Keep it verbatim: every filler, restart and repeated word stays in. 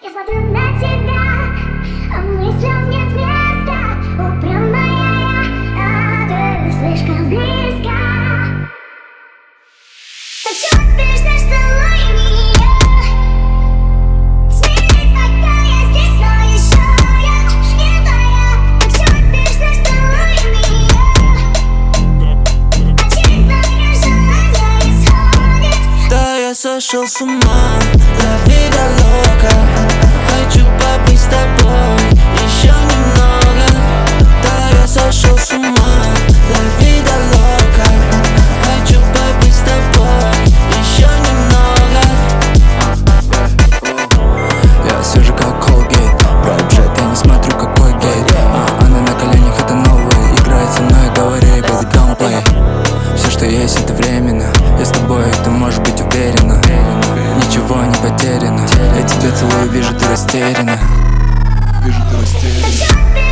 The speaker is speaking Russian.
Я смотрю на тебя, а мыслям нет места. Упрямая я, а ты слишком близко. Так чё ты ждешь, целуй меня. Смирись, пока я здесь, но еще я не твоя. Так чё ты ждешь, целуй меня. Очередное желание исходит. Да, я сошел с ума, la vida loca. Хочу побыть с тобой еще немного. Да, я сошел с ума, la vida loca. Хочу побыть с тобой еще немного. Я свежий как Colgate, Project, я не смотрю какой гейт. а, Она на коленях, это новая. Играет со мной, говори, baby, don't play. Все, что есть, это временно. Я с тобой, ты можешь быть уверена. Ничего не потеряно. Я тебя целую, вижу, ты растеряна. Вижу, ты растеряна.